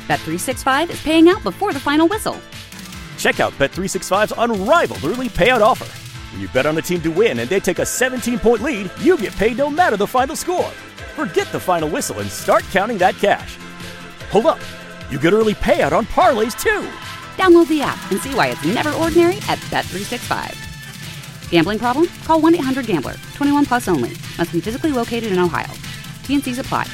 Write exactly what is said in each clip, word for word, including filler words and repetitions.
Bet three sixty-five is paying out before the final whistle. Check out Bet three sixty-five's unrivaled early payout offer. When you bet on a team to win and they take a seventeen-point lead, you get paid no matter the final score. Forget the final whistle and start counting that cash. Hold up. You get early payout on parlays, too. Download the app and see why it's never ordinary at Bet three sixty-five. Gambling problem? Call one eight hundred gambler. twenty-one plus only. Must be physically located in Ohio. T N Cs apply.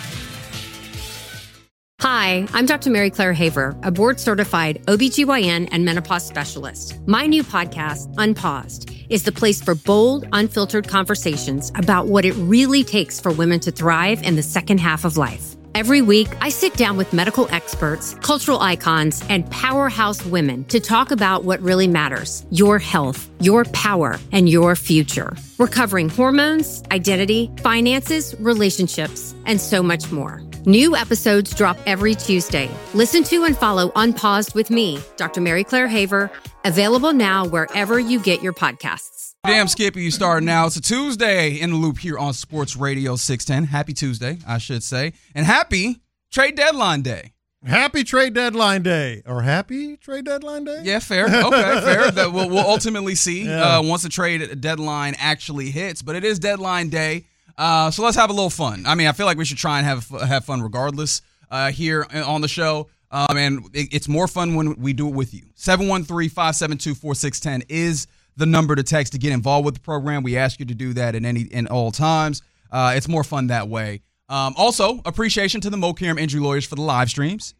Hi, I'm Doctor Mary Claire Haver, a board-certified O B G Y N and menopause specialist. My new podcast, Unpaused, is the place for bold, unfiltered conversations about what it really takes for women to thrive in the second half of life. Every week, I sit down with medical experts, cultural icons, and powerhouse women to talk about what really matters: your health, your power, and your future. We're covering hormones, identity, finances, relationships, and so much more. New episodes drop every Tuesday. Listen to and follow Unpaused with me, Doctor Mary Claire Haver, available now wherever you get your podcasts. Damn, Skippy, you start now. It's a Tuesday in the Loop here on Sports Radio six ten. Happy Tuesday, I should say. And happy trade deadline day. Happy trade deadline day. Or happy trade deadline day? Yeah, fair. Okay, fair. That we'll, we'll ultimately see Yeah. uh, once the trade deadline actually hits. But it is deadline day. Uh, so let's have a little fun. I mean, I feel like we should try and have have fun regardless uh, here on the show. Um, and it, it's more fun when we do it with you. seven one three, five seven two, four six one zero is the number to text to get involved with the program. We ask you to do that in any in all times. Uh, it's more fun that way. Um, also, appreciation to the Mokaram Injury Lawyers for the live streams,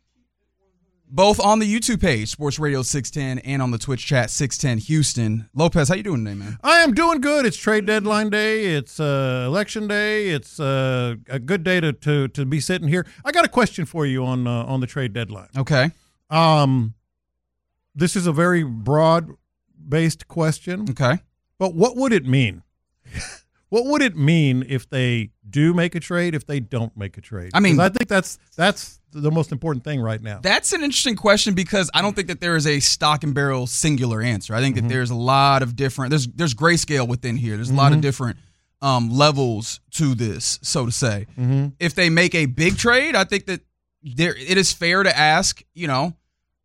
both on the YouTube page, Sports Radio six ten, and on the Twitch chat, six ten Houston. Lopez, how you doing today, man? I am doing good. It's trade deadline day. It's uh, election day. It's uh, a good day to, to to be sitting here. I got a question for you on uh, on the trade deadline. Okay. Um, this is a very broad-based question. Okay. But what would it mean? What would it mean if they do make a trade, if they don't make a trade? I mean, 'Cause I think that's that's the most important thing right now. That's an interesting question because I don't think that there is a stock and barrel singular answer. I think Mm-hmm. that there's a lot of different, there's there's grayscale within here. There's a lot of different um, levels to this, so to say. Mm-hmm. If they make a big trade, I think that there it is fair to ask, you know,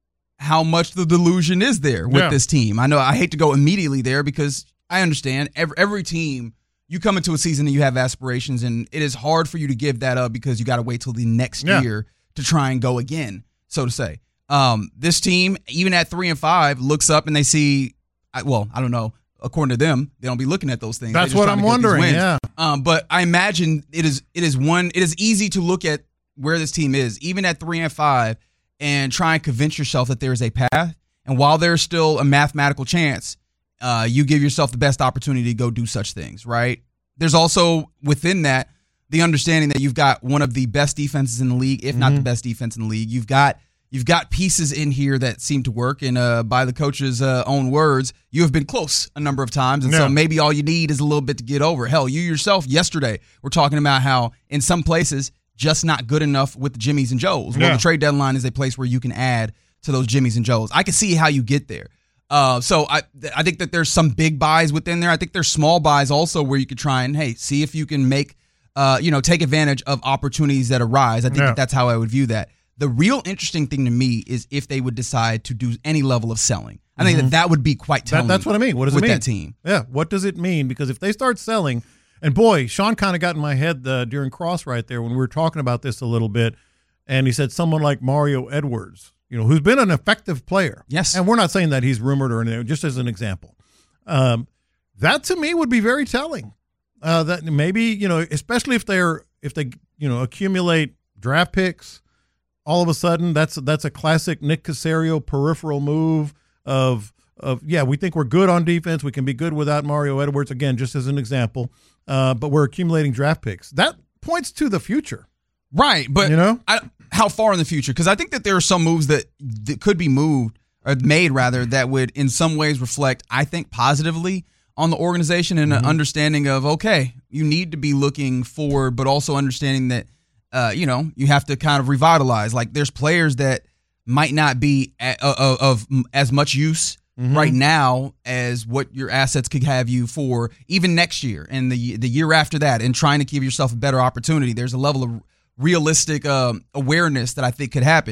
how much the delusion is there with Yeah. this team. I know I hate to go immediately there because I understand every, every team, you come into a season and you have aspirations, and it is hard for you to give that up because you got to wait till the next Yeah. year to try and go again, so to say. Um, this team, even at three and five, looks up and they see, I- well, I don't know. According to them, they don't be looking at those things. They're That's just what trying I'm to get these wondering, wins. yeah. Um, but I imagine it is it is one. It is easy to look at where this team is, even at three and five, and try and convince yourself that there is a path. And while there's still a mathematical chance, uh, you give yourself the best opportunity to go do such things, right? There's also within that the understanding that you've got one of the best defenses in the league, if not the best defense in the league. You've got you've got pieces in here that seem to work, and uh, by the coach's uh, own words, you have been close a number of times, and Yeah. so maybe all you need is a little bit to get over. Hell, you yourself yesterday were talking about how in some places just not good enough with the Jimmys and Joes. Well, Yeah. the trade deadline is a place where you can add to those Jimmys and Joes. I can see how you get there. Uh, so I I think that there's some big buys within there. I think there's small buys also where you could try and, hey, see if you can make, uh, you know, take advantage of opportunities that arise. I think Yeah. that that's how I would view that. The real interesting thing to me is if they would decide to do any level of selling. I think that that would be quite That, telling. that's what I mean. What does with it mean? that team? Yeah. What does it mean? Because if they start selling, and boy, Sean kind of got in my head uh, during Cross right there when we were talking about this a little bit, and he said someone like Mario Edwards, you know, who's been an effective player. Yes. And we're not saying that he's rumored or anything, just as an example. Um, that to me would be very telling. Uh, that maybe, you know, especially if they're if they you know accumulate draft picks, all of a sudden that's that's a classic Nick Caserio peripheral move of of yeah, we think we're good on defense, we can be good without Mario Edwards, again, just as an example. Uh, but we're accumulating draft picks. That points to the future. Right, but You know? I, how far in the future? Because I think that there are some moves that, that could be moved or made rather that would in some ways reflect, I think, positively on the organization and Mm-hmm. an understanding of, okay, you need to be looking forward, but also understanding that, uh, you know, you have to kind of revitalize. Like there's players that might not be a, of, of as much use Mm-hmm. right now as what your assets could have you for even next year and the the year after that, and trying to give yourself a better opportunity. There's a level of realistic um, awareness that I think could happen.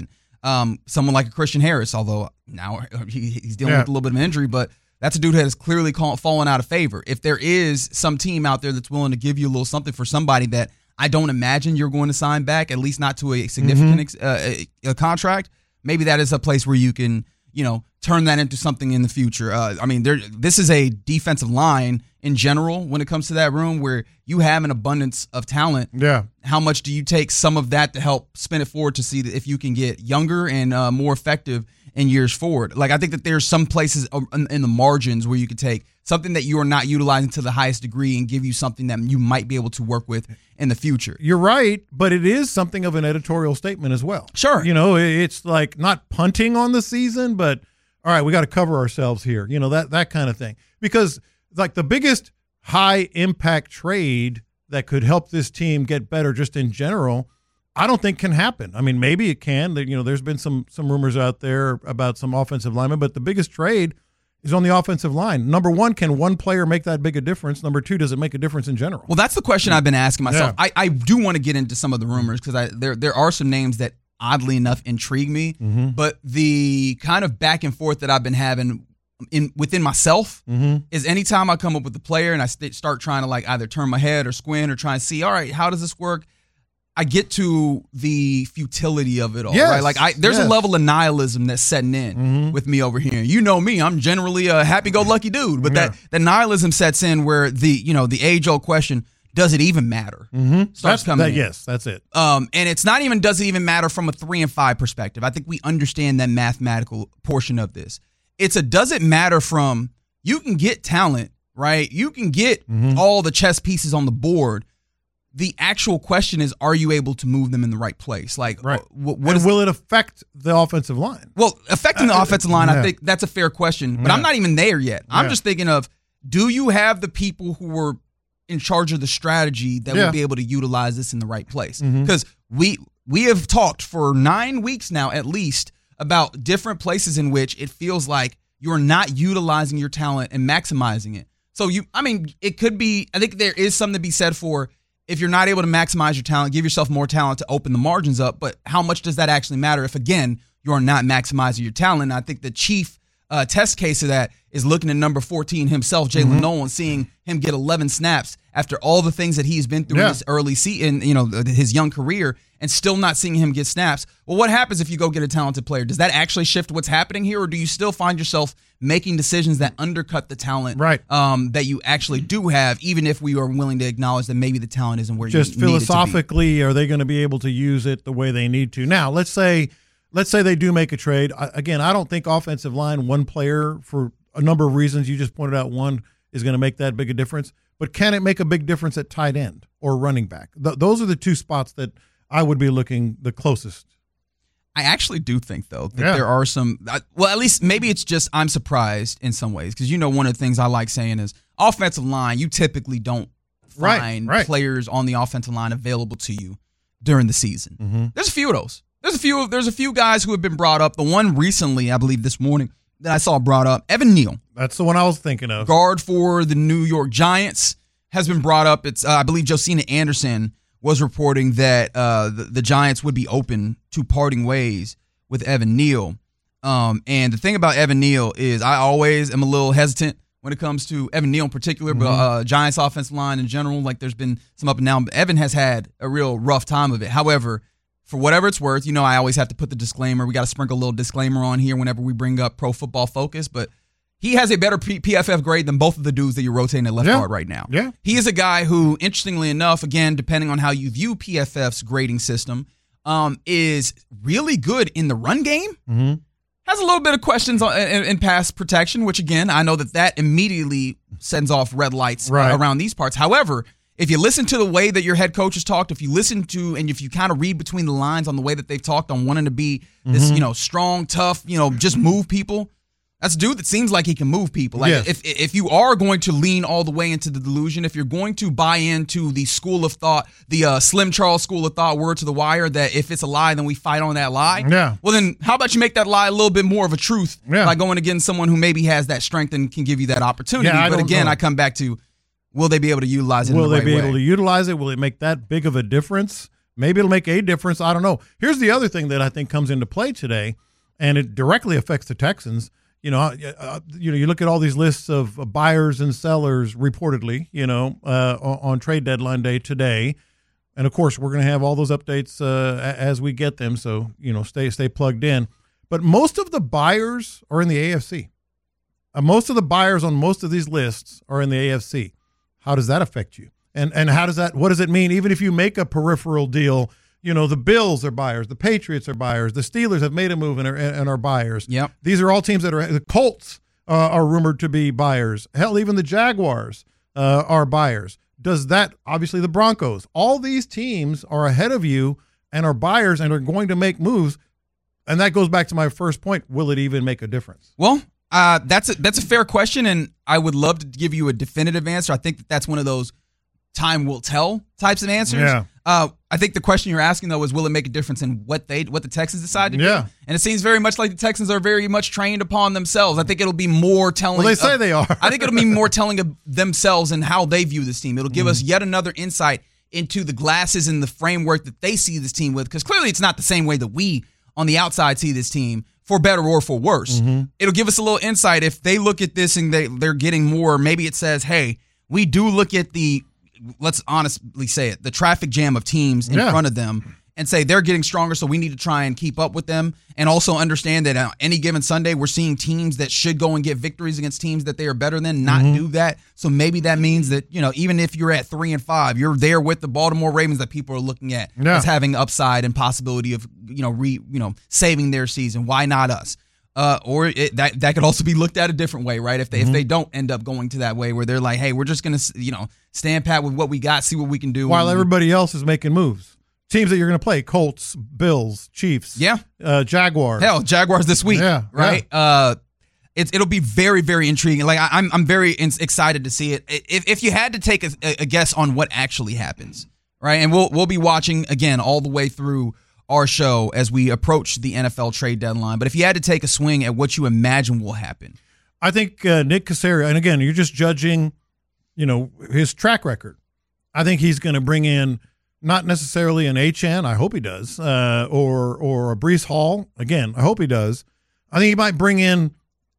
Um, someone like a Christian Harris, although now he, he's dealing yeah. with a little bit of an injury, but that's a dude that has clearly call, fallen out of favor. If there is some team out there that's willing to give you a little something for somebody that I don't imagine you're going to sign back, at least not to a significant Mm-hmm. ex, uh, a, a contract, maybe that is a place where you can, you know, turn that into something in the future. Uh, I mean, there. This is a defensive line in general when it comes to that room where you have an abundance of talent. Yeah. How much do you take some of that to help spin it forward to see that if you can get younger and uh, more effective in years forward? Like, I think that there's some places in, in the margins where you could take something that you are not utilizing to the highest degree and give you something that you might be able to work with in the future. You're right, but it is something of an editorial statement as well. Sure. You know, it's like not punting on the season, but all right, we got to cover ourselves here. You know, that that kind of thing. Because like the biggest high impact trade that could help this team get better just in general, I don't think can happen. I mean, maybe it can. You know, there's been some some rumors out there about some offensive linemen, but the biggest trade is on the offensive line. Number one, can one player make that big a difference? Number two, does it make a difference in general? Well, that's the question I've been asking myself. Yeah. I, I do want to get into some of the rumors because I there there are some names that oddly enough intrigue me, mm-hmm. but the kind of back and forth that I've been having in within myself mm-hmm. is anytime I come up with a player and I st- start trying to like either turn my head or squint or try and see, all right, how does this work? I get to the futility of it all, yes. right? Like I, there's yes. a level of nihilism that's setting in mm-hmm. with me over here. You know me, I'm generally a happy-go-lucky dude, but yeah. that the nihilism sets in where the you know the age-old question, does it even matter? Mm-hmm. Starts That's, coming that, in. Yes, that's it. Um, and it's not even does it even matter from a three and five perspective. I think we understand that mathematical portion of this. It's a does it matter from you can get talent, right? You can get mm-hmm. all the chess pieces on the board. The actual question is, are you able to move them in the right place? Like, right. what, what and is, will it affect the offensive line? well, affecting the Uh, offensive line, yeah. I think that's a fair question, but Yeah. I'm not even there yet. I'm Yeah. just thinking of, do you have the people who were in charge of the strategy that Yeah. will be able to utilize this in the right place? Mhm. Because we we have talked for nine weeks now, at least, about different places in which it feels like you're not utilizing your talent and maximizing it. So you, I mean, it could be. I think there is something to be said for if you're not able to maximize your talent, give yourself more talent to open the margins up. But how much does that actually matter if, again, you're not maximizing your talent? And I think the chief uh, test case of that is looking at number fourteen himself, Jalen Mm-hmm. Nolan, seeing him get eleven snaps after all the things that he's been through Yeah. in his early season, you know, his young career, and still not seeing him get snaps. Well, what happens if you go get a talented player? Does that actually shift what's happening here, or do you still find yourself making decisions that undercut the talent Right. um, that you actually do have, even if we are willing to acknowledge that maybe the talent isn't where Just you need it to be? philosophically, are they going to be able to use it the way they need to? Now, let's say let's say they do make a trade. I, again, I don't think offensive line, one player, for a number of reasons, you just pointed out one, is going to make that big a difference. But can it make a big difference at tight end or running back? Th- those are the two spots that I would be looking the closest. I actually do think, though, that Yeah. there are some – well, at least maybe it's just I'm surprised in some ways because, you know, one of the things I like saying is offensive line, you typically don't Right, find right. players on the offensive line available to you during the season. Mm-hmm. There's a few of those. There's a few There's a few guys who have been brought up. The one recently, I believe this morning, that I saw brought up, Evan Neal, That's the one I was thinking of. guard for the New York Giants, has been brought up. It's uh, I believe Josina Anderson was reporting that uh, the, the Giants would be open to parting ways with Evan Neal. Um, and the thing about Evan Neal is I always am a little hesitant when it comes to Evan Neal in particular, Mm-hmm. but uh, Giants offensive line in general. Like there's been some up and down. But Evan has had a real rough time of it. However, for whatever it's worth, you know, I always have to put the disclaimer. We got to sprinkle a little disclaimer on here whenever we bring up Pro Football Focus, but he has a better P- PFF grade than both of the dudes that you're rotating at left Yeah. guard right now. Yeah. He is a guy who, interestingly enough, again, depending on how you view P F F's grading system, um, is really good in the run game. Mm-hmm. Has a little bit of questions on, in, in pass protection, which, again, I know that that immediately sends off red lights Right. uh, around these parts. However, if you listen to the way that your head coach has talked, if you listen to and if you kind of read between the lines on the way that they've talked on wanting to be this, Mm-hmm. you know, strong, tough, you know, just move people, that's a dude that seems like he can move people. Like Yes. if if you are going to lean all the way into the delusion, if you're going to buy into the school of thought, the uh, Slim Charles school of thought, word to the wire, that if it's a lie, then we fight on that lie. Yeah. Well, then how about you make that lie a little bit more of a truth Yeah. by going against someone who maybe has that strength and can give you that opportunity. Yeah, I but don't again, know. I come back to, will they be able to utilize it Will in the they right be way? able to utilize it? Will it make that big of a difference? Maybe it'll make a difference. I don't know. Here's the other thing that I think comes into play today, and it directly affects the Texans. You know, uh, you know, you look at all these lists of buyers and sellers reportedly, you know, uh, on, on trade deadline day today. And of course, we're going to have all those updates uh, as we get them. So, you know, stay stay plugged in. But most of the buyers are in the A F C. Uh, most of the buyers on most of these lists are in the A F C. How does that affect you? And and how does that? What does it mean? Even if you make a peripheral deal, you know, the Bills are buyers, the Patriots are buyers, the Steelers have made a move and are, and are buyers. Yep. These are all teams that are. The Colts uh, are rumored to be buyers. Hell, even the Jaguars uh, are buyers. Does that, obviously the Broncos, all these teams are ahead of you and are buyers and are going to make moves. And that goes back to my first point. Will it even make a difference? Well, uh, that's a, that's a fair question, and I would love to give you a definitive answer. I think that that's one of those time will tell types of answers. Yeah. Uh, I think the question you're asking, though, is will it make a difference in what they what the Texans decide to yeah. do? And it seems very much like the Texans are very much trained upon themselves. I think it'll be more telling. Well, they say of, they are. I think it'll be more telling of themselves and how they view this team. It'll give mm. us yet another insight into the glasses and the framework that they see this team with, because clearly it's not the same way that we on the outside see this team, for better or for worse. Mm-hmm. It'll give us a little insight if they look at this and they, they're getting more. Maybe it says, hey, we do look at the, let's honestly say it, the traffic jam of teams in yeah. front of them and say they're getting stronger, so we need to try and keep up with them, and also understand that on any given Sunday we're seeing teams that should go and get victories against teams that they are better than not mm-hmm. do that. So maybe that means that, you know, even if you're at three and five, you're there with the Baltimore Ravens that people are looking at yeah. as having upside and possibility of, you know, re, you know, saving their season. Why not us? Uh, or it, that that could also be looked at a different way, right? If they mm-hmm. if they don't end up going to that way where they're like, hey, we're just gonna, you know, stand pat with what we got, see what we can do, while and, everybody else is making moves. Teams that you're going to play: Colts, Bills, Chiefs, yeah, uh, Jaguars. Hell, Jaguars this week, yeah, right? Yeah. Uh, it, it'll be very, very intriguing. Like I, I'm, I'm very in, excited to see it. If if you had to take a, a guess on what actually happens, right? And we'll we'll be watching again all the way through our show as we approach the N F L trade deadline. But if you had to take a swing at what you imagine will happen, I think uh, Nick Caserio, and again, you're just judging, you know, his track record. I think he's going to bring in. Not necessarily an H N, I hope he does, uh, or or a Breece Hall. Again, I hope he does. I think he might bring in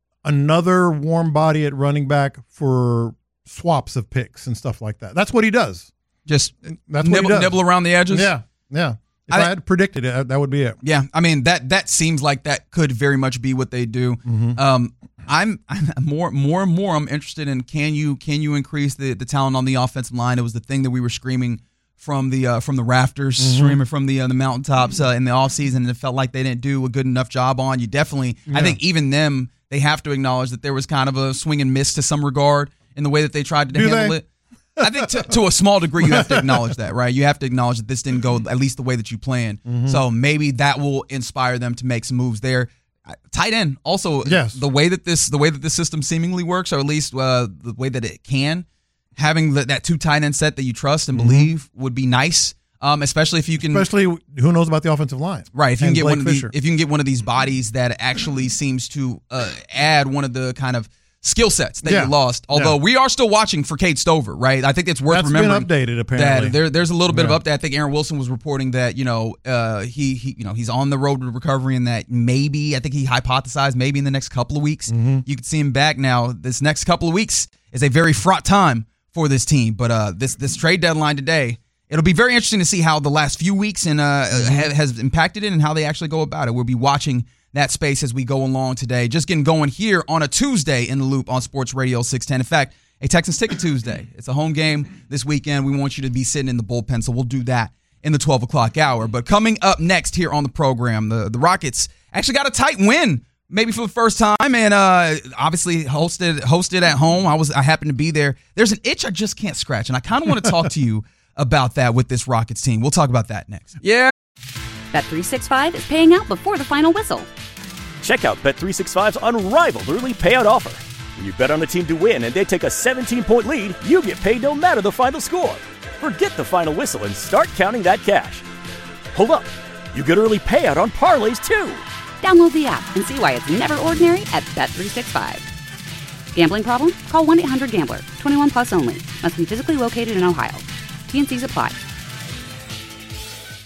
another warm body at running back for swaps of picks and stuff like that. That's what he does. Just That's nibble, what he does. nibble around the edges? Yeah, yeah. If I, I had predicted it, that would be it. Yeah, I mean, that that seems like that could very much be what they do. Mm-hmm. Um, I'm, I'm more more and more I'm interested in can you can you increase the, the talent on the offensive line? It was the thing that we were screaming from the uh, from the rafters, mm-hmm. streaming from the uh, the mountaintops uh, in the offseason, and it felt like they didn't do a good enough job on. You definitely, yeah. I think even them, they have to acknowledge that there was kind of a swing and miss to some regard in the way that they tried to do handle they? it. I think to, to a small degree you have to acknowledge that, right? You have to acknowledge that this didn't go at least the way that you planned. Mm-hmm. So maybe that will inspire them to make some moves there. Tight end also, yes. the way that this the way that this system seemingly works, or at least uh, the way that it can. Having the, that two tight end set that you trust and believe mm-hmm. would be nice, um, especially if you can. Especially who knows about the offensive line, right? If you can get Blake one of Fisher. the, if you can get one of these bodies that actually seems to uh, add one of the kind of skill sets that yeah. you lost. Although yeah. we are still watching for Cade Stover, right? I think it's worth That's remembering. Been updated apparently. That there, there's a little bit yeah. of update. I think Aaron Wilson was reporting that you know uh, he he you know he's on the road to recovery, and that maybe I think he hypothesized maybe in the next couple of weeks mm-hmm. you could see him back. Now this next couple of weeks is a very fraught time for this team, but uh, this this trade deadline today, it'll be very interesting to see how the last few weeks and uh, ha- has impacted it and how they actually go about it. We'll be watching that space as we go along today. Just getting going here on a Tuesday in the Loop on Sports Radio six ten. In fact, a Texans Ticket Tuesday. It's a home game this weekend. We want you to be sitting in the bullpen, so we'll do that in the twelve o'clock hour. But coming up next here on the program, the, the Rockets actually got a tight win. Maybe for the first time, and uh, obviously hosted hosted at home. I was I happened to be there. There's an itch I just can't scratch, and I kind of want to talk to you about that with this Rockets team. We'll talk about that next. Yeah. Bet three sixty-five is paying out before the final whistle. Check out Bet three sixty-five's unrivaled early payout offer. When you bet on a team to win and they take a seventeen-point lead, you get paid no matter the final score. Forget the final whistle and start counting that cash. Hold up. You get early payout on parlays, too. Download the app and see why it's never ordinary at Bet three sixty-five. Gambling problem? Call one eight hundred gambler. twenty-one plus only. Must be physically located in Ohio. T and C's apply.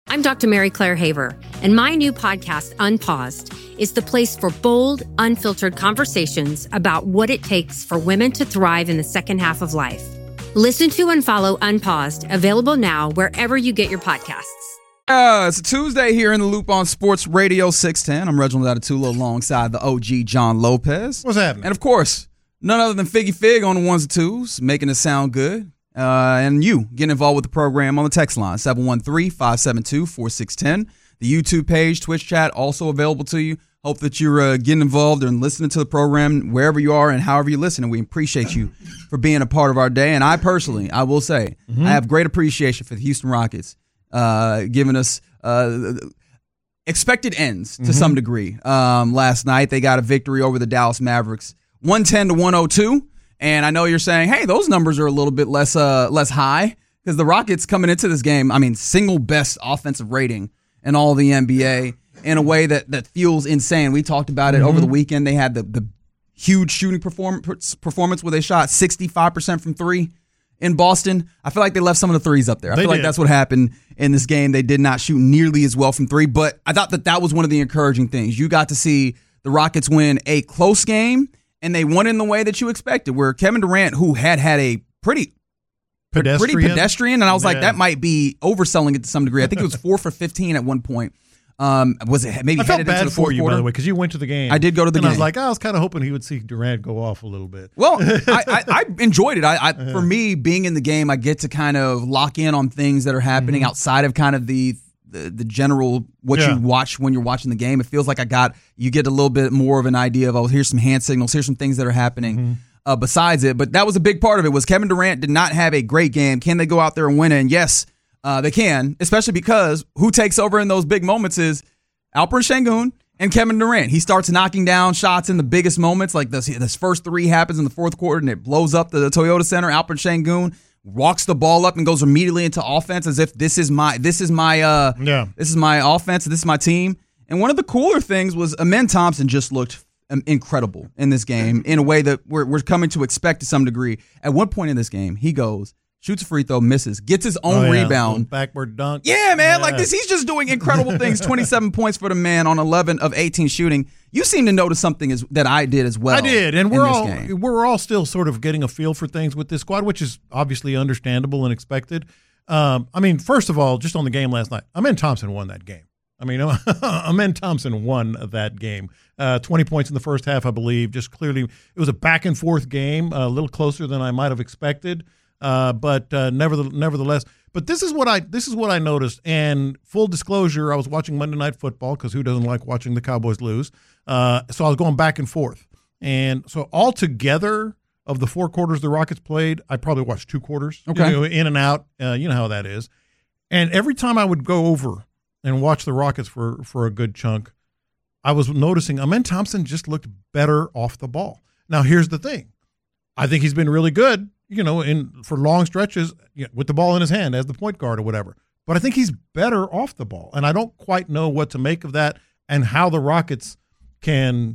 I'm Doctor Mary Claire Haver, and my new podcast, Unpaused, is the place for bold, unfiltered conversations about what it takes for women to thrive in the second half of life. Listen to and follow Unpaused, available now wherever you get your podcasts. Uh, it's a Tuesday here in the Loop on Sports Radio six ten. I'm Reginald Atatula alongside the O G John Lopez. What's happening? And of course, none other than Figgy Fig on the ones and twos, making it sound good. Uh, and you getting involved with the program on the text line, seven one three, five seven two, four six one zero. The YouTube page, Twitch chat, also available to you. Hope that you're uh, getting involved and listening to the program wherever you are and however you listen. And we appreciate you for being a part of our day. And I personally, I will say, mm-hmm. I have great appreciation for the Houston Rockets uh, giving us uh, expected ends to mm-hmm. some degree. Um, last night, they got a victory over the Dallas Mavericks, one ten to one oh two. And I know you're saying, hey, those numbers are a little bit less uh, less high because the Rockets coming into this game, I mean, single best offensive rating in all the N B A in a way that, that feels insane. We talked about it mm-hmm. over the weekend. They had the, the huge shooting perform- performance where they shot sixty-five percent from three in Boston. I feel like they left some of the threes up there. I they feel did. like that's what happened in this game. They did not shoot nearly as well from three, but I thought that that was one of the encouraging things. You got to see the Rockets win a close game, and they won in the way that you expected, where Kevin Durant, who had had a pretty pedestrian, pretty pedestrian, and I was yeah. like, that might be overselling it to some degree. I think it was four for fifteen at one point. Um, was it maybe I felt headed bad into the fourth for you, quarter? by the way, because you went to the game. I did go to the and game. I was like, oh, I was kind of hoping he would see Durant go off a little bit. Well, I, I, I enjoyed it. I, I uh-huh. For me, being in the game, I get to kind of lock in on things that are happening mm-hmm. outside of kind of the the, the general what yeah. you watch when you're watching the game. It feels like I got you get a little bit more of an idea of, oh, here's some hand signals, here's some things that are happening. Mm-hmm. Uh, besides it, but that was a big part of it was Kevin Durant did not have a great game. Can they go out there and win it? And yes, uh, they can, especially because who takes over in those big moments is Alperen Sengun and Kevin Durant. He starts knocking down shots in the biggest moments, like this, this first three happens in the fourth quarter and it blows up the, the Toyota Center. Alperen Sengun walks the ball up and goes immediately into offense as if this is my this is my uh yeah. this is my offense, this is my team. And one of the cooler things was Amen Thompson just looked incredible in this game in a way that we're, we're coming to expect to some degree. At one point in this game, he goes, shoots a free throw, misses, gets his own oh, yeah. rebound. Backward dunk. Yeah, man, yeah. like this. He's just doing incredible things. twenty-seven points for the man on eleven of eighteen shooting. You seem to notice something as, that I did as well. I did, and we're all game. we're all still sort of getting a feel for things with this squad, which is obviously understandable and expected. Um, I mean, first of all, just on the game last night, Amen Thompson won that game. I mean, Amen Thompson won that game. Uh, twenty points in the first half, I believe. Just clearly, it was a back and forth game, a little closer than I might have expected. Uh, but uh, nevertheless, nevertheless, but this is what I this is what I noticed. And full disclosure, I was watching Monday Night Football because who doesn't like watching the Cowboys lose? Uh, so I was going back and forth. And so altogether, of the four quarters the Rockets played, I probably watched two quarters. Okay, you know, in and out. Uh, you know how that is. And every time I would go over and watch the Rockets for for a good chunk, I was noticing Amen Thompson just looked better off the ball. Now, here's the thing. I think he's been really good, you know, in for long stretches you know, with the ball in his hand as the point guard or whatever. But I think he's better off the ball. And I don't quite know what to make of that and how the Rockets can,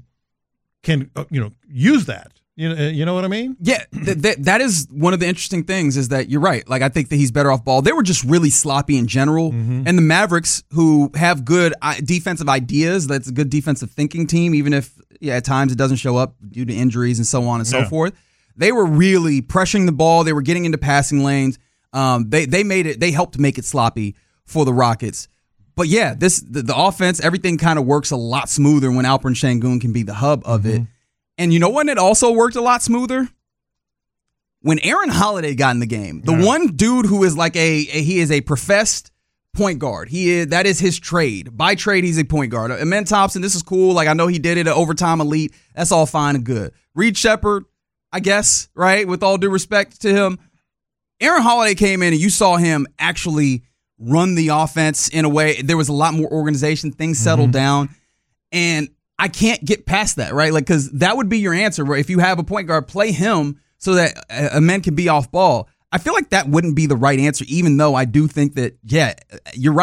can uh, you know, use that. You know, you know what I mean? Yeah, th- th- that is one of the interesting things is that you're right. Like, I think that he's better off ball. They were just really sloppy in general. Mm-hmm. And the Mavericks, who have good uh, defensive ideas, that's a good defensive thinking team, even if yeah, at times it doesn't show up due to injuries and so on and so yeah. forth. They were really pressuring the ball. They were getting into passing lanes. Um, they they made it. They helped make it sloppy for the Rockets. But yeah, this the, the offense, everything kind of works a lot smoother when Alperen Sengun can be the hub of mm-hmm. it. And you know when it also worked a lot smoother? When Aaron Holiday got in the game. The yeah. one dude who is like a, a he is a professed point guard. He is that is his trade. By trade, he's a point guard. Amen Thompson, this is cool. Like I know he did it at overtime elite. That's all fine and good. Reed Shepherd, I guess, right? With all due respect to him. Aaron Holiday came in and you saw him actually run the offense in a way. There was a lot more organization. Things settled mm-hmm. down. And I can't get past that, right? Like, because that would be your answer, where if you have a point guard, play him so that a man can be off ball. I feel like that wouldn't be the right answer, even though I do think that, yeah, you're right.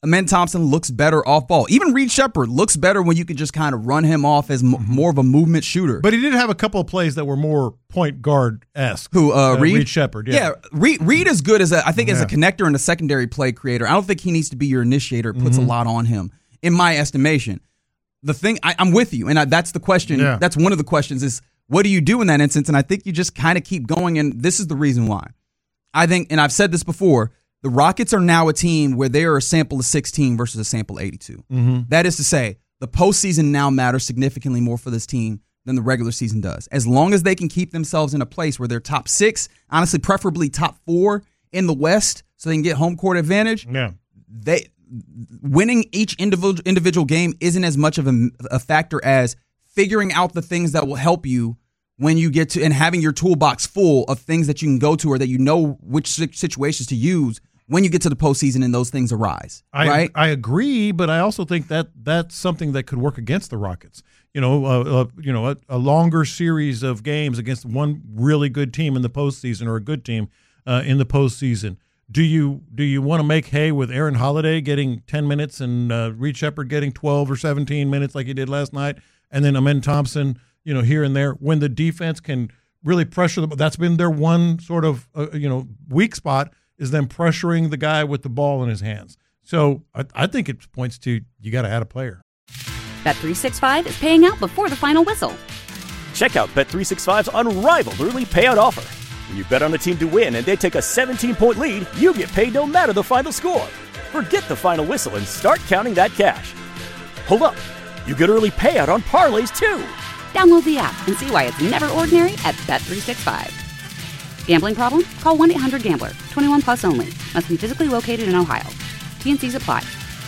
Amen Thompson looks better off ball. Even Reed Sheppard looks better when you can just kind of run him off as m- mm-hmm. more of a movement shooter. But he did have a couple of plays that were more point guard-esque. Who, uh, uh, Reed? Reed Sheppard, yeah. Yeah, Reed, Reed is good as a, I think yeah. as a connector and a secondary play creator. I don't think he needs to be your initiator. It puts mm-hmm. a lot on him, in my estimation. The thing, I, I'm with you, and I, that's the question. Yeah. That's one of the questions is, what do you do in that instance? And I think you just kind of keep going, and this is the reason why. I think, and I've said this before, the Rockets are now a team where they are a sample of sixteen versus a sample of eighty-two. Mm-hmm. That is to say, the postseason now matters significantly more for this team than the regular season does. As long as they can keep themselves in a place where they're top six, honestly, preferably top four in the West, so they can get home court advantage. Yeah, they winning each individual individual game isn't as much of a, a factor as figuring out the things that will help you when you get to and having your toolbox full of things that you can go to or that you know which situations to use when you get to the postseason and those things arise. I, right? I agree, but I also think that that's something that could work against the Rockets. You know, uh, uh, you know, a, a longer series of games against one really good team in the postseason or a good team uh, in the postseason. Do you do you want to make hay with Aaron Holiday getting ten minutes and uh, Reed Sheppard getting twelve or seventeen minutes like he did last night, and then Amen Thompson, you know, here and there when the defense can really pressure them? That's been their one sort of uh, you know weak spot, is them pressuring the guy with the ball in his hands. So I, I think it points to you got to add a player. Bet three sixty-five is paying out before the final whistle. Check out Bet three sixty-five's unrivaled early payout offer. When you bet on a team to win and they take a seventeen-point lead, you get paid no matter the final score. Forget the final whistle and start counting that cash. Hold up. You get early payout on parlays, too. Download the app and see why it's never ordinary at Bet three sixty-five. Gambling problem? Call one eight hundred gambler. twenty-one plus only. Must be physically located in Ohio. T N Cs apply.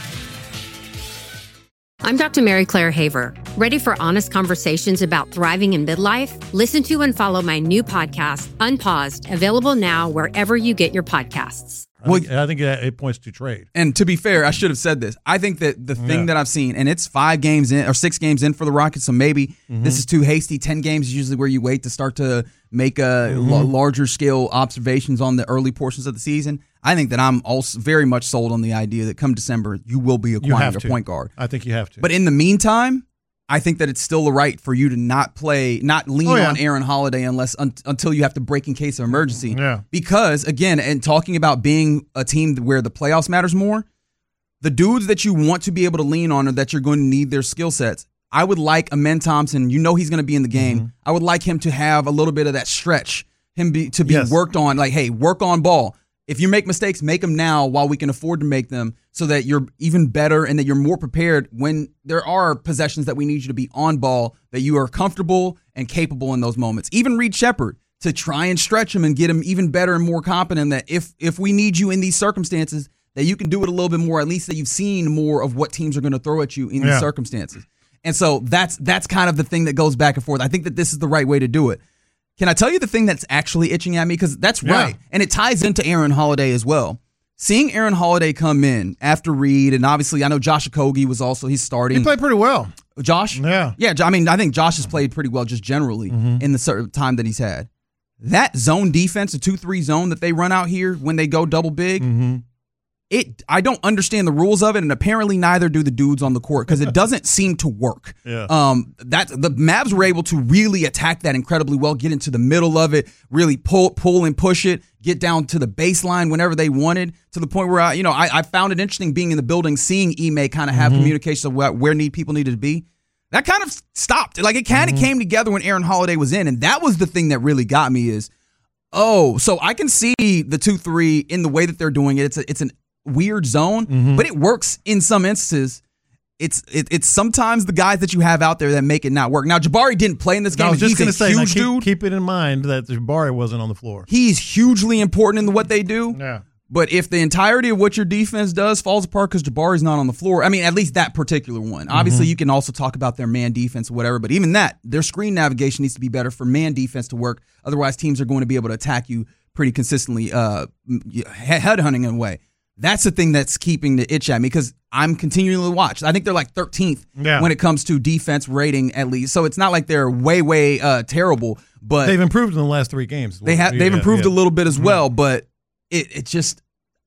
I'm Doctor Mary Claire Haver. Ready for honest conversations about thriving in midlife? Listen to and follow my new podcast, Unpaused, available now wherever you get your podcasts. I think, I think it points to trade. And to be fair, I should have said this. I think that the thing Yeah. that I've seen, and it's five games in or six games in for the Rockets, so maybe Mm-hmm. this is too hasty. Ten games is usually where you wait to start to make a Mm-hmm. l- larger scale observations on the early portions of the season. I think that I'm also very much sold on the idea that come December, you will be You acquiring have a to. point guard. I think you have to. But in the meantime, I think that it's still the right for you to not play, not lean Oh, yeah. on Aaron Holiday unless un, until you have to break in case of emergency. Yeah. Because again, and talking about being a team where the playoffs matters more, the dudes that you want to be able to lean on or that you're going to need their skill sets. I would like Amen Thompson. You know he's going to be in the game. Mm-hmm. I would like him to have a little bit of that stretch, him be, to be Yes. worked on. Like, hey, work on ball. If you make mistakes, make them now while we can afford to make them so that you're even better and that you're more prepared when there are possessions that we need you to be on ball, that you are comfortable and capable in those moments. Even Reed Sheppard, to try and stretch him and get him even better and more competent, that if if we need you in these circumstances, that you can do it a little bit more, at least that you've seen more of what teams are going to throw at you in Yeah. these circumstances. And so that's that's kind of the thing that goes back and forth. I think that this is the right way to do it. Can I tell you the thing that's actually itching at me? Because that's Yeah. right. And it ties into Aaron Holiday as well. Seeing Aaron Holiday come in after Reed, and obviously I know Josh Okogie was also, he's starting. he played pretty well. Josh? Yeah. Yeah, I mean, I think Josh has played pretty well just generally Mm-hmm. in the certain time that he's had. That zone defense, the two three zone that they run out here when they go double big, Mm-hmm. it I don't understand the rules of it, and apparently neither do the dudes on the court because it doesn't seem to work. Yeah. Um, that the Mavs were able to really attack that incredibly well, get into the middle of it, really pull, pull and push it, get down to the baseline whenever they wanted. To the point where I, you know, I, I found it interesting being in the building, seeing Ime kind of have Mm-hmm. communication of where, where need people needed to be. That kind of stopped. Like it kind of Mm-hmm. came together when Aaron Holiday was in, and that was the thing that really got me. Is oh, so I can see the two three in the way that they're doing it. It's a, it's an weird zone, Mm-hmm. but it works in some instances. It's it, it's sometimes the guys that you have out there that make it not work. Now Jabari didn't play in this game. I was and just he's going a to say, now huge keep, dude. keep it in mind that Jabari wasn't on the floor. He's hugely important in what they do. Yeah. But if the entirety of what your defense does falls apart because Jabari's not on the floor, I mean, at least that particular one. Obviously, you can also talk about their man defense or whatever, but even that, their screen navigation needs to be better for man defense to work. Otherwise, teams are going to be able to attack you pretty consistently, uh, headhunting in a way. That's the thing that's keeping the itch at me because I'm continuing to watch. I think they're like thirteenth Yeah. when it comes to defense rating, at least. So it's not like they're way, way uh, terrible, but They've improved in the last three games. they have they've Yeah, improved yeah. a little bit as well. But it it just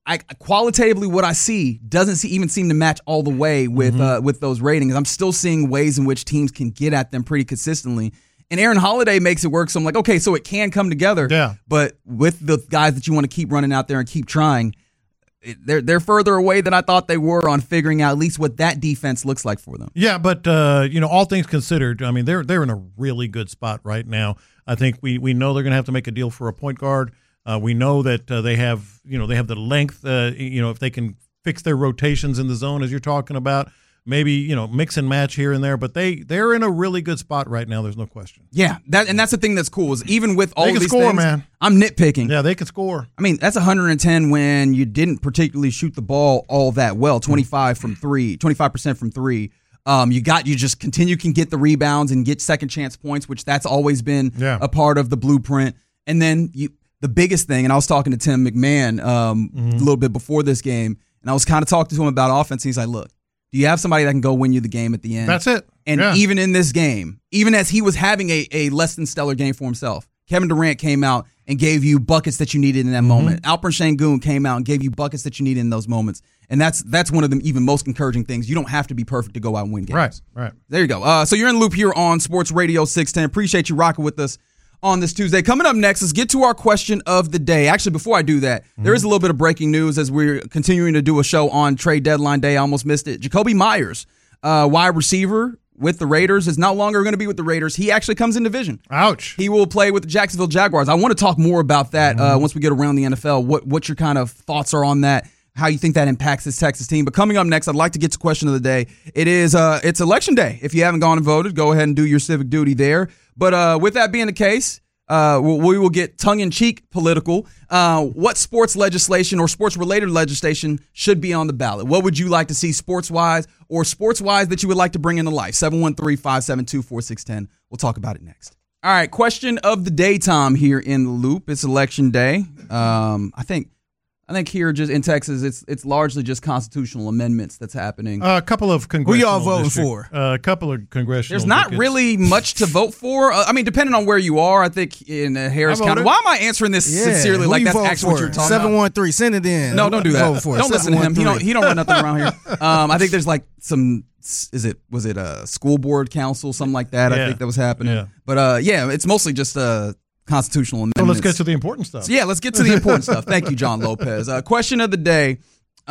I qualitatively what I see doesn't see, even seem to match all the way with mm-hmm. uh, with those ratings. I'm still seeing ways in which teams can get at them pretty consistently. And Aaron Holiday makes it work. So I'm like, okay, so it can come together. Yeah. But with the guys that you want to keep running out there and keep trying, it, they're they're further away than I thought they were on figuring out at least what that defense looks like for them. Yeah, but uh, you know, all things considered, I mean, they're they're in a really good spot right now. I think we we know they're going to have to make a deal for a point guard. Uh, we know that uh, they have, you know, they have the length. Uh, you know, if they can fix their rotations in the zone, as you're talking about, maybe, you know, mix and match here and there. But they they're in a really good spot right now. There's no question. Yeah, that and that's the thing that's cool is even with all they can these score, things, man. I'm nitpicking. Yeah, they can score. I mean, that's one hundred ten when you didn't particularly shoot the ball all that well. twenty-five from three, twenty-five percent from three. Um, you got you just continue can get the rebounds and get second chance points, which that's always been yeah. a part of the blueprint. And then you. The biggest thing, and I was talking to Tim McMahon um, mm-hmm. a little bit before this game, and I was kind of talking to him about offense. And he's like, look, do you have somebody that can go win you the game at the end? That's it. And yeah. even in this game, even as he was having a, a less than stellar game for himself, Kevin Durant came out and gave you buckets that you needed in that mm-hmm. moment. Alperen Sengun came out and gave you buckets that you needed in those moments. And that's that's one of the even most encouraging things. You don't have to be perfect to go out and win games. Right, right. There you go. Uh, so you're in the loop here on Sports Radio six ten. Appreciate you rocking with us on this Tuesday. Coming up next, let's get to our question of the day. Actually, before I do that, mm-hmm. there is a little bit of breaking news as we're continuing to do a show on trade deadline day. I almost missed it. Jacoby Myers, uh, wide receiver with the Raiders, is no longer going to be with the Raiders. He actually comes in division. Ouch. He will play with the Jacksonville Jaguars. I want to talk more about that mm-hmm. uh, once we get around the N F L, what, what your kind of thoughts are on that, how you think that impacts this Texas team. But coming up next, I'd like to get to question of the day. It is uh, it's election day. If you haven't gone and voted, go ahead and do your civic duty there. But uh, with that being the case, Uh, we will get tongue-in-cheek political. Uh, what sports legislation or sports-related legislation should be on the ballot? What would you like to see sports-wise or sports-wise that you would like to bring into life? seven one three, five seven two, four six one zero. We'll talk about it next. All right, question of the day, Tom, here in the loop. It's election day. Um, I think I think here just in Texas, it's it's largely just constitutional amendments that's happening. Uh, a couple of congressional Who y'all voting district, for? Uh, a couple of congressional. There's not tickets. really much to vote for. Uh, I mean, depending on where you are, I think in uh, Harris I County. voted. Why am I answering this Yeah, sincerely who like you that's vote actually what for? you're talking seven one about? three, send it in. No, don't do that. Vote for it. Don't listen to him. He don't. seven one three. He don't run nothing around here. Um, I think there's like some. Is it was it a school board council, something like that? Yeah. I think that was happening. Yeah. But uh, yeah, it's mostly just uh, constitutional amendments. So let's get to the important stuff. So yeah, let's get to the important stuff. Thank you, John Lopez. Uh, question of the day: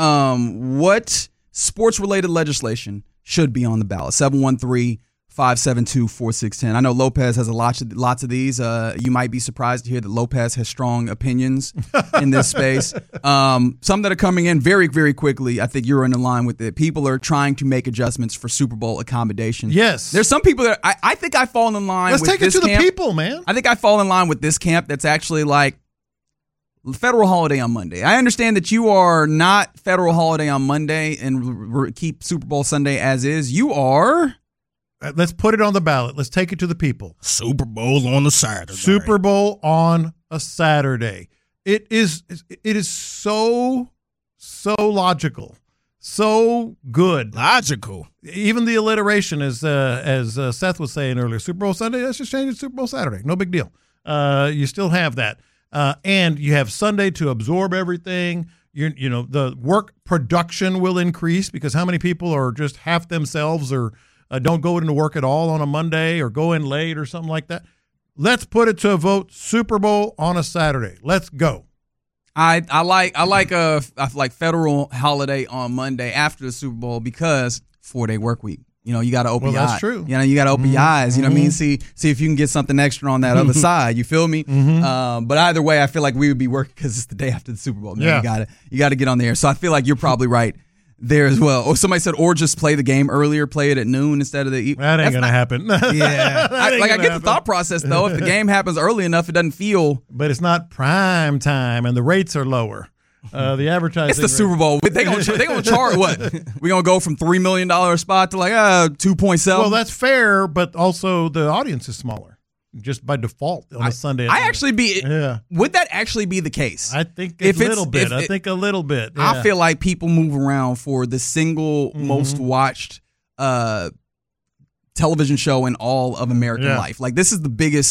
um, what sports-related legislation should be on the ballot? seven one three, five seven two, four six one zero. I know Lopez has a lot of, lots of these. Uh, you might be surprised to hear that Lopez has strong opinions in this space. Um, some that are coming in very, very quickly. I think you're in line with it. People are trying to make adjustments for Super Bowl accommodation. Yes. There's some people that I, I think I fall in line Let's with take it this to the camp. people, man. I think I fall in line with this camp that's actually like federal holiday on Monday. I understand that you are not federal holiday on Monday and re- keep Super Bowl Sunday as is. You are... Uh, Let's put it on the ballot. Let's take it to the people. Super Bowl on the Saturday. Super Bowl on a Saturday. It is it is so so logical, so good. Logical. Even the alliteration, as uh, as uh, Seth was saying earlier, Super Bowl Sunday. Let's just change it to Super Bowl Saturday. No big deal. Uh, you still have that, uh, and you have Sunday to absorb everything. You you know the work production will increase because how many people are just half themselves or Uh, don't go into work at all on a Monday or go in late or something like that. Let's put it to a vote. Super Bowl on a Saturday. Let's go. I, I like I like a I like federal holiday on Monday after the Super Bowl because four day work week. You know, you got to open Well, your that's eyes. true. You know, you got to open Mm-hmm. your eyes. You know what I mean? See see if you can get something extra on that other side. You feel me? Mm-hmm. Um, but either way, I feel like we would be working because it's the day after the Super Bowl. Man, Yeah. you got to you got to get on the air. So I feel like you're probably right there as well. Or somebody said, or just play the game earlier, play it at noon instead of the evening. That ain't going to happen. Yeah. That ain't Like I gonna get happen. the thought process though. If the game happens early enough, it doesn't feel. But it's not prime time and the rates are lower. Uh, the advertising. It's the Super Bowl. They gonna they gonna charge what? We gonna go from three million dollar spot to like uh two point seven. Well, that's fair, but also the audience is smaller just by default on a I, Sunday. I actually be. Yeah. Would that actually be the case? I think a If it's- little bit. if I it- think a little bit. I yeah. feel like people move around for the single Mm-hmm. most watched uh television show in all of American Yeah. life. Like this is the biggest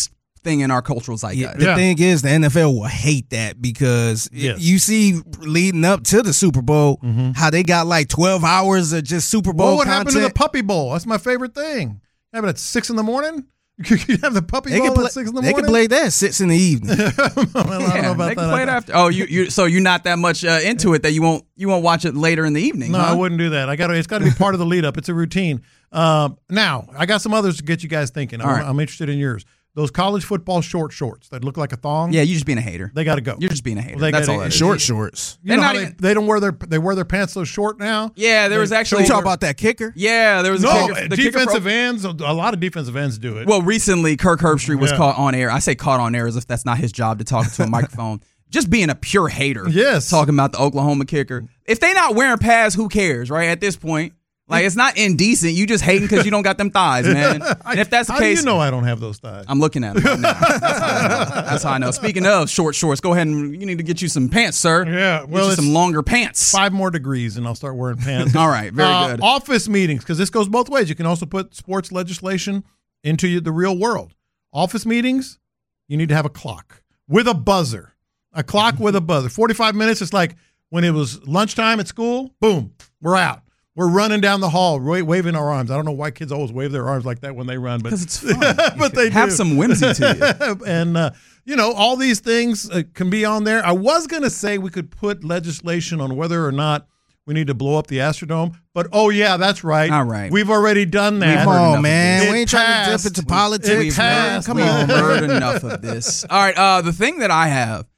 thing in our cultural Yeah, zeitgeist. the Yeah. thing is, the N F L will hate that because Yes. you see leading up to the Super Bowl how they got like twelve hours of just Super Bowl Well, what content. happened to the Puppy Bowl? That's my favorite thing. Have it at six in the morning. You can have the Puppy they Bowl can play, at six in the they morning. can play that at six in the evening. well, I don't know Yeah, about they can that. play it after. Oh, you, you so you're not that much uh, into it that you won't you won't watch it later in the evening. No, huh? I wouldn't do that. I got. It's got to be part of the lead up. It's a routine. Um, now, I got some others to get you guys thinking. I'm, All right. I'm interested in yours. Those college football short shorts that look like a thong. Yeah, you're just being a hater. they got to go. You're just being a hater. Well, they That's gotta- all that is. Short shorts. You And know how not they, even- they don't wear their they wear their pants so short now. Yeah, there was They- actually You talk about that kicker? Yeah, there was a No, kicker, the kicker defensive pro- ends. A lot of defensive ends do it. Well, recently Kirk Herbstreit was Yeah. caught on air. I say caught on air as if that's not his job to talk to a microphone. Just being a pure hater. Yes. Talking about the Oklahoma kicker. If they not wearing pads, who cares, right? At this point. Like, it's not indecent. You just hating because you don't got them thighs, man. And if that's the how case, do you know I don't have those thighs? I'm looking at them right now. That's how I know. That's how I know. Speaking of short shorts, go ahead and you need to get you some pants, sir. Yeah, Get well, you it's some longer pants. Five more degrees and I'll start wearing pants. All right, very Uh, good. Office meetings, because this goes both ways. You can also put sports legislation into the real world. Office meetings, you need to have a clock with a buzzer. A clock with a buzzer. forty-five minutes, it's like when it was lunchtime at school, boom, we're out. We're running down the hall, wa- waving our arms. I don't know why kids always wave their arms like that when they run, but Because it's fun. but they Have do. some whimsy to you. and uh, you know, all these things uh, can be on there. I was going to say we could put legislation on whether or not we need to blow up the Astrodome, but oh yeah, that's right. All right. We've already done that. Come heard enough on, of man. this. We It ain't trying to passed. dip into It politics, man. passed. Come We've on. We've heard enough of this. All right. Uh, the thing that I have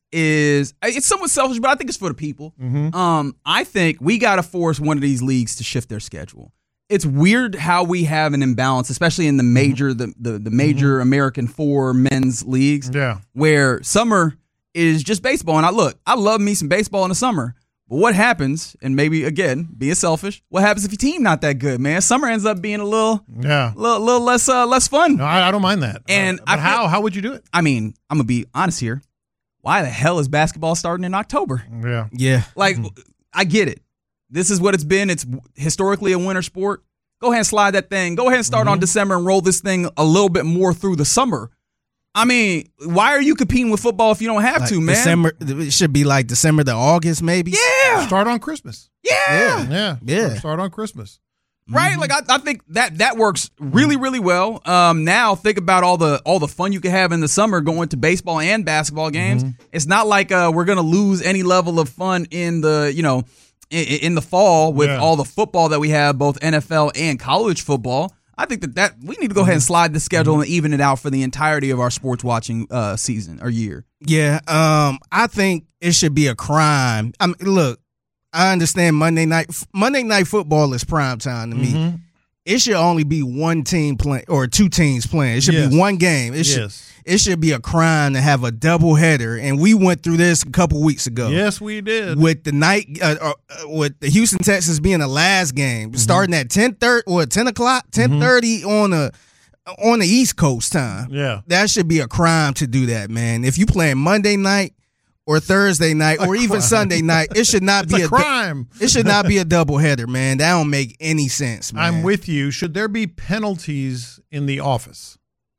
is it's somewhat selfish, but I think it's for the people. Mm-hmm. Um, I think we got to force one of these leagues to shift their schedule. It's weird how we have an imbalance, especially in the major, the the, the major American four men's leagues, Yeah. where summer is just baseball. And I look, I love me some baseball in the summer. But what happens, and maybe again being selfish, what happens if your team not that good, man? Summer ends up being a little, Yeah. little, little less, uh, less fun. No, I, I don't mind that. And Uh, I but feel- how how would you do it? I mean, I'm gonna be honest here. Why the hell is basketball starting in October? Yeah. Yeah. Like, I get it. This is what it's been. It's historically a winter sport. Go ahead and slide that thing. Go ahead and start on December and roll this thing a little bit more through the summer. I mean, why are you competing with football if you don't have Like to, man? December, it should be like December to August, maybe. Yeah, Start on Christmas. yeah, Yeah. Yeah. Start on Christmas. right. Like I, I think that that works really, really well. Um, now think about all the all the fun you can have in the summer going to baseball and basketball games. It's not like uh, we're gonna lose any level of fun in the you know in, in the fall with Yeah. all the football that we have, both N F L and college football. I think that, that we need to go ahead and slide the schedule and even it out for the entirety of our sports watching uh, season or year. Yeah, um, I think it should be a crime. I mean, look, I understand Monday night Monday night football is prime time to me. Mm-hmm. It should only be one team playing or two teams playing. It should Yes. be one game. It should Yes. it should be a crime to have a double header. And we went through this a couple weeks ago. Yes, we did. With the night, uh, uh, with the Houston Texans being the last game, Mm-hmm. starting at ten thirty or ten o'clock, ten thirty on a on the East Coast time. Yeah. That should be a crime to do that, man. If you playing Monday night or Thursday night or even Sunday night, it should not It's be a a, crime. it should not be a double header, man. That don't make any sense, man. I'm with you. Should there be penalties in the office?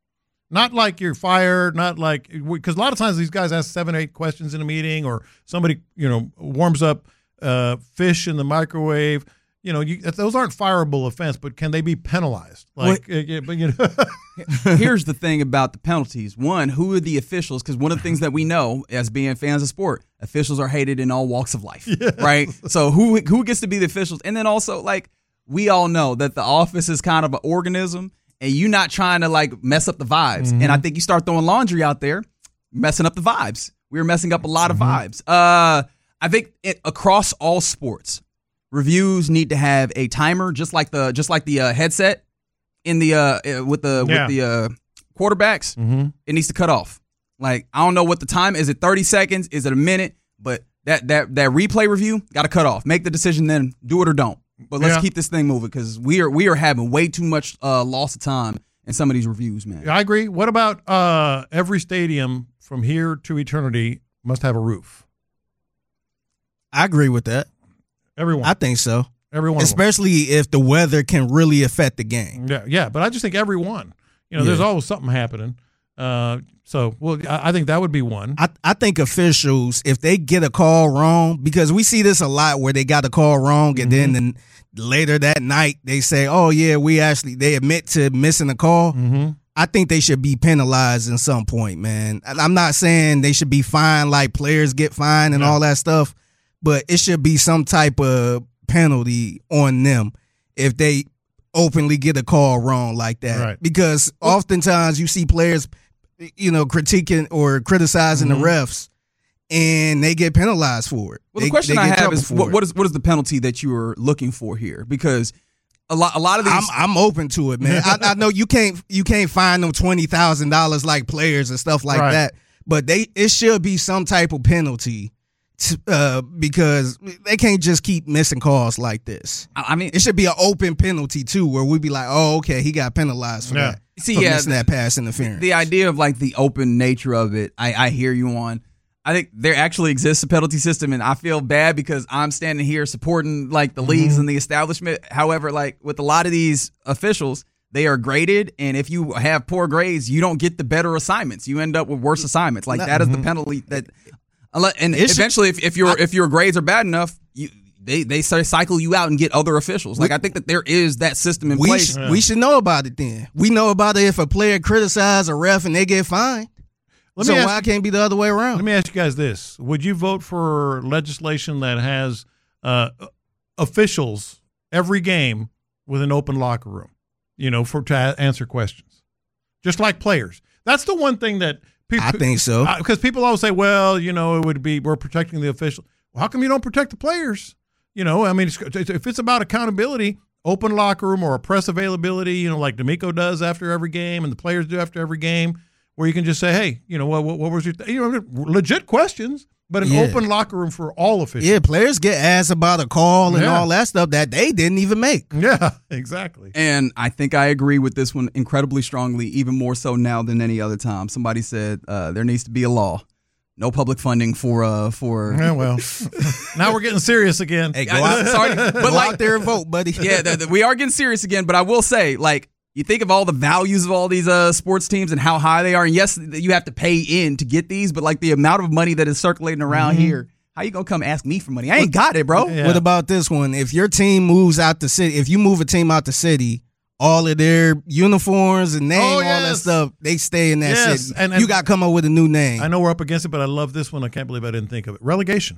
Not like you're fired, not like because a lot of times these guys ask seven, eight questions in a meeting, or somebody you know warms up uh, fish in the microwave. You know, you, those aren't fireable offense, but can they be penalized? Like, uh, yeah, but you know, Here's the thing about the penalties. One, who are the officials? Because one of the things that we know as being fans of sport, officials are hated in all walks of life, right? So who who gets to be the officials? And then also, like, we all know that the office is kind of an organism, and you're not trying to, like, mess up the vibes. And I think you start throwing laundry out there, messing up the vibes. We were messing up a lot of vibes. Uh, I think it, across all sports, reviews need to have a timer, just like the just like the uh, headset in the uh, uh, with the Yeah. with the uh, quarterbacks. Mm-hmm. It needs to cut off. Like, I don't know what the time is. It thirty seconds? Is it a minute? But that that that replay review got to cut off. Make the decision then. Do it or don't. But let's Yeah. keep this thing moving because we are we are having way too much uh, loss of time in some of these reviews, man. I agree. What about uh, every stadium from here to eternity must have a roof? I agree with that. Everyone. I think so. every one of them. Especially if the weather can really affect the game. Yeah, yeah, but I just think every one. You know, there's Yeah. always something happening. Uh, so, well, I, I think that would be one. I, I think officials, if they get a call wrong, because we see this a lot where they got a call wrong and mm-hmm. then the, later that night they say, oh, yeah, we actually, they admit to missing a call. Mm-hmm. I think they should be penalized at some point, man. I'm not saying they should be fined like players get fined and yeah. all that stuff, but it should be some type of penalty on them if they openly get a call wrong like that. Right. Because oftentimes you see players, you know, critiquing or criticizing mm-hmm. the refs, and they get penalized for it. Well, the they, question they I have is, what, it. what is what is the penalty that you are looking for here? Because a lot, a lot of these, I'm, I'm open to it, man. I, I know you can't, you can't fine them twenty thousand dollars like players and stuff like right. that, but they, it should be some type of penalty. Uh, because they can't just keep missing calls like this. I mean, it should be an open penalty too, where we'd be like, "Oh, okay, he got penalized for yeah. that." See, for yeah, missing that pass interference. The idea of like the open nature of it, I, I hear you on. I think there actually exists a penalty system, and I feel bad because I'm standing here supporting like the mm-hmm. leagues and the establishment. However, like with a lot of these officials, they are graded, and if you have poor grades, you don't get the better assignments. You end up with worse assignments. Like that is the penalty that. And it eventually, should, if, if your I, if your grades are bad enough, you they they start cycle you out and get other officials. Like we, I think that there is that system in we place. Sh- yeah. We should know about it then. We know about it if a player criticizes a ref and they get fined. Let so me ask, why can't it be the other way around? Let me ask you guys this: would you vote for legislation that has uh, officials every game with an open locker room? You know, for to answer questions, just like players. That's the one thing that. People, I think so. Because people always say, well, you know, it would be we're protecting the official. Well, how come you don't protect the players? You know, I mean, it's, if it's about accountability, open locker room or a press availability, you know, like D'Amico does after every game and the players do after every game, where you can just say, hey, you know, what, what, what was your, th-? you know, legit questions, but an yeah. open locker room for all officials. Yeah, players get asked about a call and yeah. all that stuff that they didn't even make. Yeah, exactly. And I think I agree with this one incredibly strongly, even more so now than any other time. Somebody said uh, there needs to be a law. No public funding for uh for. Yeah, well, now we're getting serious again. Hey, go out, sorry, but go like, out there and vote, buddy. Yeah, the, the, we are getting serious again. But I will say, like, you think of all the values of all these uh, sports teams and how high they are, and yes, you have to pay in to get these, but like the amount of money that is circulating around mm-hmm. here. How you gonna come ask me for money? I ain't got it, bro. Yeah. What about this one? If your team moves out the city, if you move a team out the city, all of their uniforms and name, oh, all yes. that stuff, they stay in that yes. city. And, and you got to come up with a new name. I know we're up against it, but I love this one. I can't believe I didn't think of it. Relegation.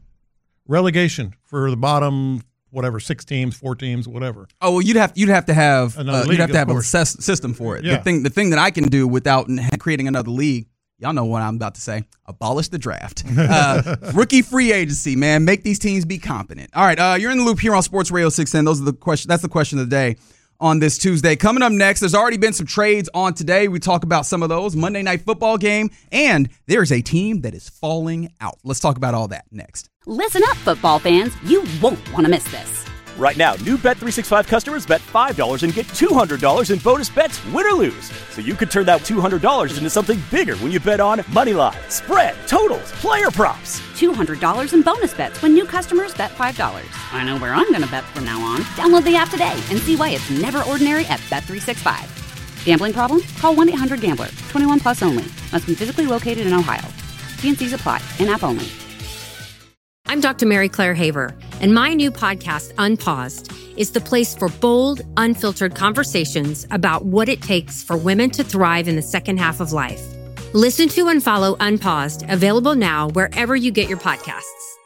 Relegation for the bottom, whatever, six teams, four teams, whatever. Oh well, you'd have you'd have to have uh, league, you'd have to have course. a ses- system for it. Yeah. The thing the thing that I can do without creating another league. Y'all know what I'm about to say. Abolish the draft. Uh, rookie free agency, man. Make these teams be competent. All right, uh, you're in the loop here on Sports Radio six ten. Those are the question. That's the question of the day on this Tuesday. Coming up next, there's already been some trades on today. We talk about some of those. Monday Night Football game, and there's a team that is falling out. Let's talk about all that next. Listen up, football fans. You won't want to miss this. Right now, new Bet three sixty-five customers bet five dollars and get two hundred dollars in bonus bets, win or lose. So you could turn that two hundred dollars into something bigger when you bet on moneyline, spread, totals, player props. two hundred dollars in bonus bets when new customers bet five dollars. I know where I'm going to bet from now on. Download the app today and see why it's never ordinary at Bet three sixty-five. Gambling problem? Call one eight hundred gambler. twenty-one plus only. Must be physically located in Ohio. T and C's apply. In-app only. I'm Doctor Mary Claire Haver, and my new podcast, Unpaused, is the place for bold, unfiltered conversations about what it takes for women to thrive in the second half of life. Listen to and follow Unpaused, available now wherever you get your podcasts.